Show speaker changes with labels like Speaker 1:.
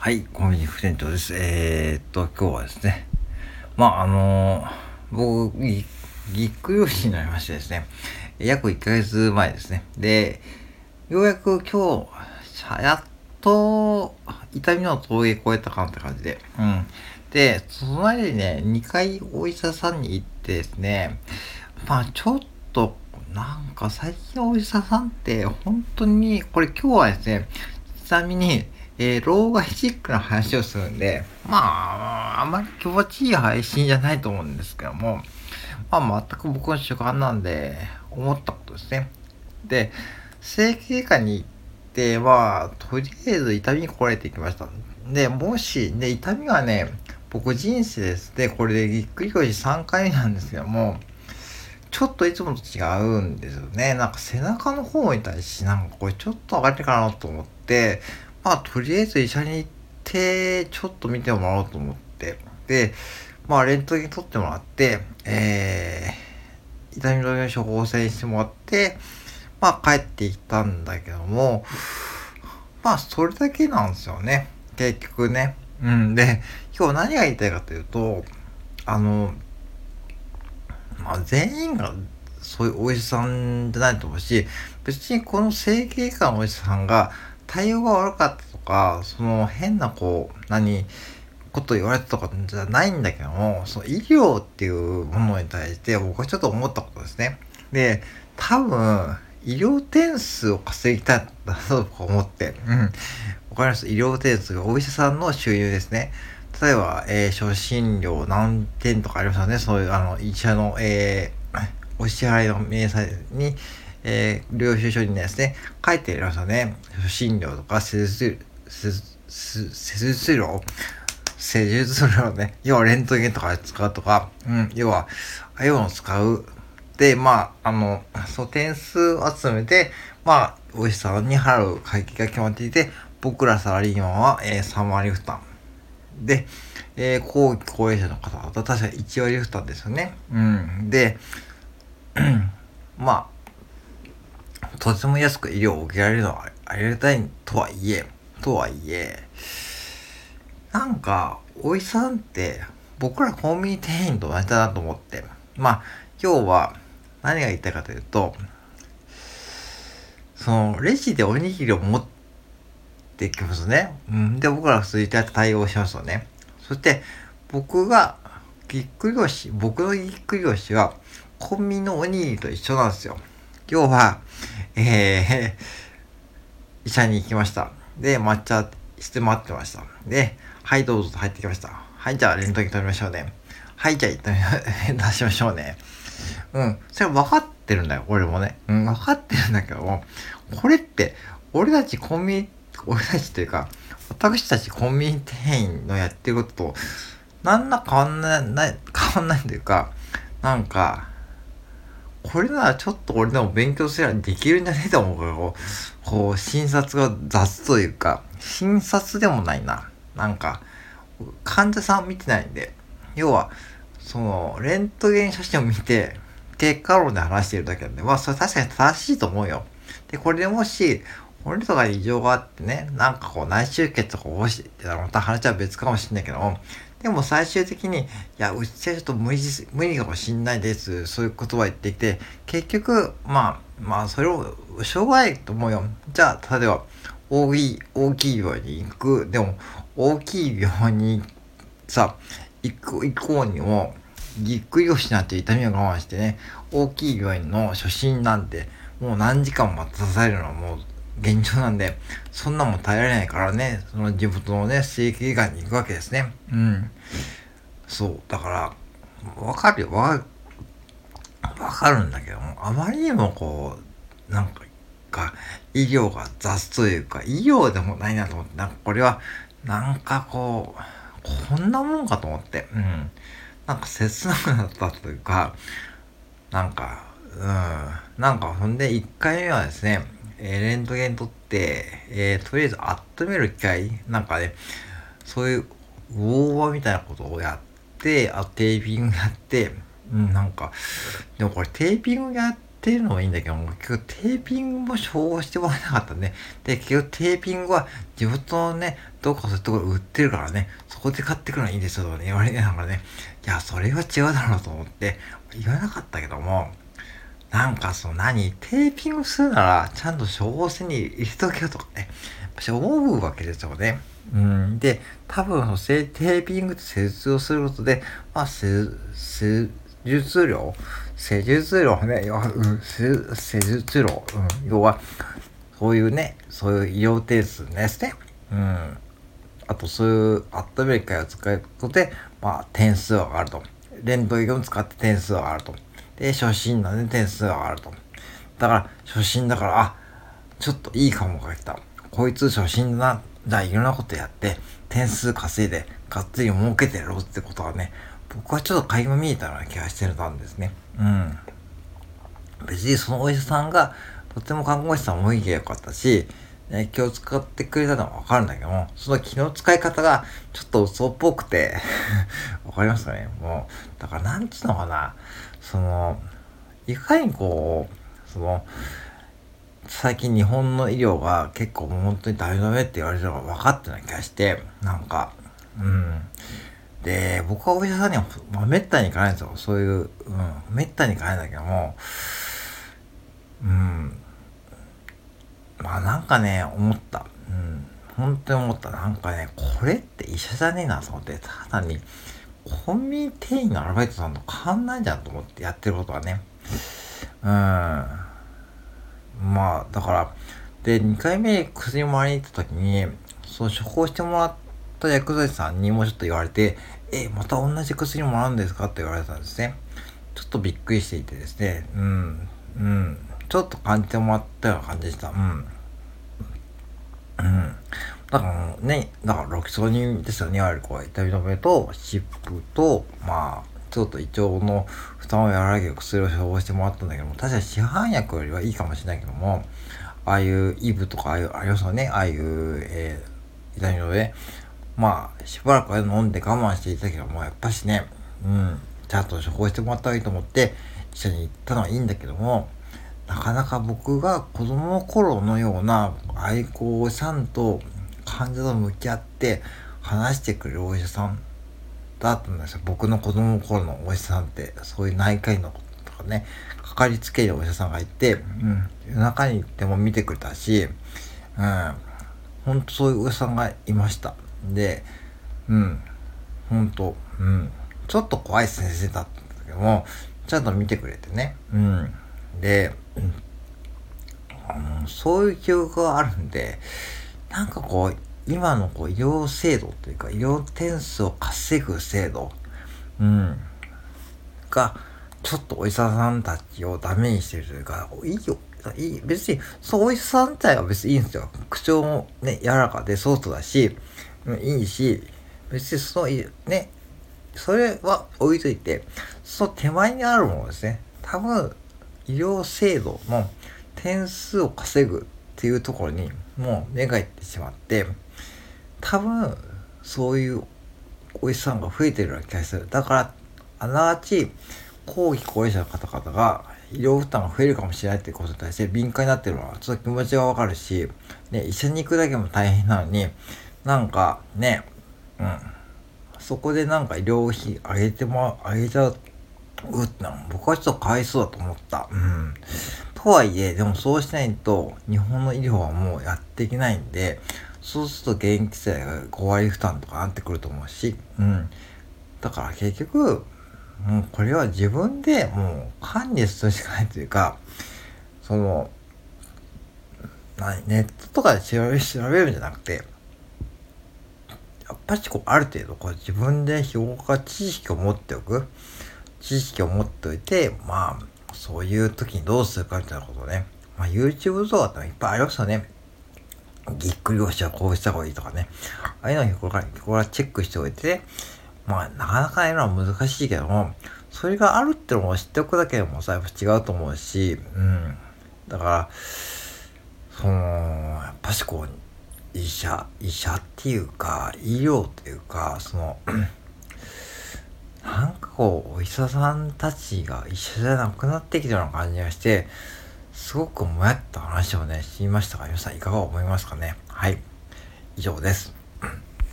Speaker 1: はい、コンビニ副店長です。今日はですね、僕、ぎっくり腰になりましてですね、約1ヶ月前ですね。で、ようやく今日、やっと痛みの峠越えたかなって感じで、で、その間にね、2回お医者さんに行ってですね、ちょっと、なんか最近のお医者さんって本当に、これ今日はですね、ちなみに、老害チックな話をするんで、あまり気持ちいい配信じゃないと思うんですけども、全く僕の主観なんで、思ったことですね。で、整形外科に行って、とりあえず痛みにこられてきました。で、もし、ね、痛みはね、僕人生ですね、これでぎっくり腰3回目なんですけども、ちょっといつもと違うんですよね。なんか背中の方に対してなんかこれちょっと上がってかなと思って、とりあえず医者に行って、ちょっと見てもらおうと思って。で、レントゲン取ってもらって、痛み止めを処方箋してもらって、帰ってきたんだけども、それだけなんですよね。結局ね。で、今日何が言いたいかというと、あの、全員がそういうお医者さんじゃないと思うし、別にこの整形外科のお医者さんが対応が悪かったとか、その変なこと言われたとかじゃないんだけども、その医療っていうものに対して僕はちょっと思ったことですね。で、多分、医療点数を稼ぎたいんだと思って、わかります。医療点数がお医者さんの収入ですね。例えば、初診料何点とかありますよね。そういう、医者の、お支払いの明細に、領収書にですね、書いてありますよね。初診料とか、施術料ね、要はレントゲンとかで使うとか、要は、ああいうのを使う。で、その点数を集めて、お医者さんに払う会計が決まっていて、僕らサラリーマンは、3割負担。で、後期高齢者の方々は確か1割負担ですよね。で、まとても安く医療を受けられるのはありがたいとはいえ、なんか、お医者さんって、僕らコンビニ店員と同じだなと思って。今日は何が言いたいかというと、その、レジでおにぎりを持ってきますね。で、僕ら普通に対応しますよね。そして、僕のぎっくり腰は、コンビニのおにぎりと一緒なんですよ。今日は、医者に行きました。で、抹茶して待ってました。で、はいどうぞと入ってきました。はい、じゃあレントゲン取りましょうね。はい、じゃあ出しましょうね。それ分かってるんだよ、俺もね。分かってるんだけども、これって、俺たちというか、私たちコンビニ店員のやってることと、なんら変わんないというか、なんか、これならちょっと俺でも勉強すればできるんじゃねえと思うから、診察が雑というか、診察でもないな。なんか、患者さん見てないんで、要は、その、レントゲン写真を見て、結果論で話しているだけなんで、それ確かに正しいと思うよ。で、これでもし、俺とかに異常があってね、内出血とか起こしてたらまた話は別かもしんないけども、でも最終的に、いや、うちはちょっと無理かもしんないです。そういう言葉言ってきて、結局、それを、しょうがないと思うよ。じゃあ、例えば、大きい病院に行く。でも、大きい病院にさ、行こうにも、ぎっくり腰になって痛みを我慢してね、大きい病院の初診なんて、もう何時間も待たされるのはもう現状なんで、そんなもん耐えられないからね、その地元のね、整形外科に行くわけですね。そう、だから、わかるよ、わかるんだけども、あまりにも医療が雑というか、医療でもないなと思って、これは、こんなもんかと思って、切なくなったというか、なんか、ほんで、1回目はですね、レントゲン取って、とりあえず温める機械、そういう、ウォーバーみたいなことをやって、テーピングやって、でもこれテーピングやっってるのはいいんだけども、結局テーピングも処方してもらえなかったね。で、結局テーピングは地元のね、どうかそういうところ売ってるからね、そこで買ってくるのはいいんですよとかね、言われながらね、いや、それは違うだろうと思って言わなかったけども、なんかテーピングするなら、ちゃんと処方箋に入れとけよとかね、思うわけですよね。で、多分、テーピングと施術をすることで、まあ、施術料ね、施術料、要は、そういうね、そういう医療点数ですね。あと、そういう温める機械を使うことで、まあ、点数が上がると。レントゲンを使って点数が上がると。で、初心なんで点数が上がると。だから、初心だから、ちょっといいかもが来た。こいつ初心だな。じゃあいろんなことやって、点数稼いで、がっつり儲けてやろうってことはね、僕はちょっと垣間見えたような気がしてたんですね。別にそのお医者さんが、とても看護師さんもいいが良かったし、気を使ってくれたのはわかるんだけども、その気の使い方がちょっと嘘っぽくて、わかりますかねもう、だからなんつうのかな、いかに最近日本の医療が結構もう本当にダメダメって言われるのが分かってない気がして、で、僕はお医者さんには、めったに行かないんですよ。そういう、めったに行かないんだけども、なんかね、思った。本当に思った。なんかね、これって医者じゃねえなと思って、ただに、コンビニ店員のアルバイトさんと変わんないじゃんと思ってやってることはね。だから、で、2回目薬もらいに行った時に、処方してもらった薬剤師さんにもちょっと言われて、また同じ薬もらうんですかって言われたんですね。ちょっとびっくりしていてですね、ちょっと感じてもらったような感じでした。だからロキソニンですよね。いわゆる痛み止めと、湿布と、ちょっと胃腸の負担を和らげる薬を処方してもらったんだけども、確かに市販薬よりはいいかもしれないけども、ああいうイブとかありますよね。ああいう、痛み止め。しばらくは飲んで我慢していたけども、やっぱしね、ちゃんと処方してもらった方がいいと思って、一緒に行ったのはいいんだけども、なかなか僕が子供の頃のような愛好さんと患者と向き合って話してくれるお医者さんだったんですよ。僕の子供の頃のお医者さんって、そういう内科医のとかね、かかりつけ医のお医者さんがいて、夜中に行っても見てくれたし、ほんとそういうお医者さんがいました。で、ほんと、ちょっと怖い先生だったんだけども、ちゃんと見てくれてね。で、そういう記憶があるんで、なんか今の医療制度というか、医療点数を稼ぐ制度、が、ちょっとお医者さんたちをダメにしてるというか、いいよ。別に、そう、お医者さん自体は別にいいんですよ。口調もね、柔らかでソフトだし、いいし、別にそれは置いといて、その手前にあるものですね。多分、医療制度の点数を稼ぐっていうところにもう目がいってしまって、多分、そういうお医者さんが増えてるような気がする。だから、あながち、後期高齢者の方々が医療負担が増えるかもしれないってことに対して敏感になってるのはちょっと気持ちがわかるし、ね、医者に行くだけも大変なのに、なんかね、そこでなんか医療費上げちゃうってのは僕はちょっとかわいそうだと思った。とはいえ、でもそうしないと日本の医療はもうやっていけないんで、そうすると現役世代が5割負担とかなってくると思うし、だから結局、もうこれは自分でもう管理するしかないというか、ネットとかで調べるんじゃなくて、やっぱりある程度自分で知識を持っておく。知識を持っておいて、そういう時にどうするかみたいなことをね。YouTube 動画っていっぱいありますよね。ぎっくり腰はこうした方がいいとかね。ああいうのを日頃からチェックしておいて、なかなかやるのは難しいけども、それがあるってのを知っておくだけでもさ、やっぱ違うと思うし、だから、やっぱし医者っていうか、医療っていうか、なんか構お医者さんたちが医者じゃなくなってきたような感じがして、すごくもやった話をね、知りましたが、皆さんいかが思いますかね。はい。以上です。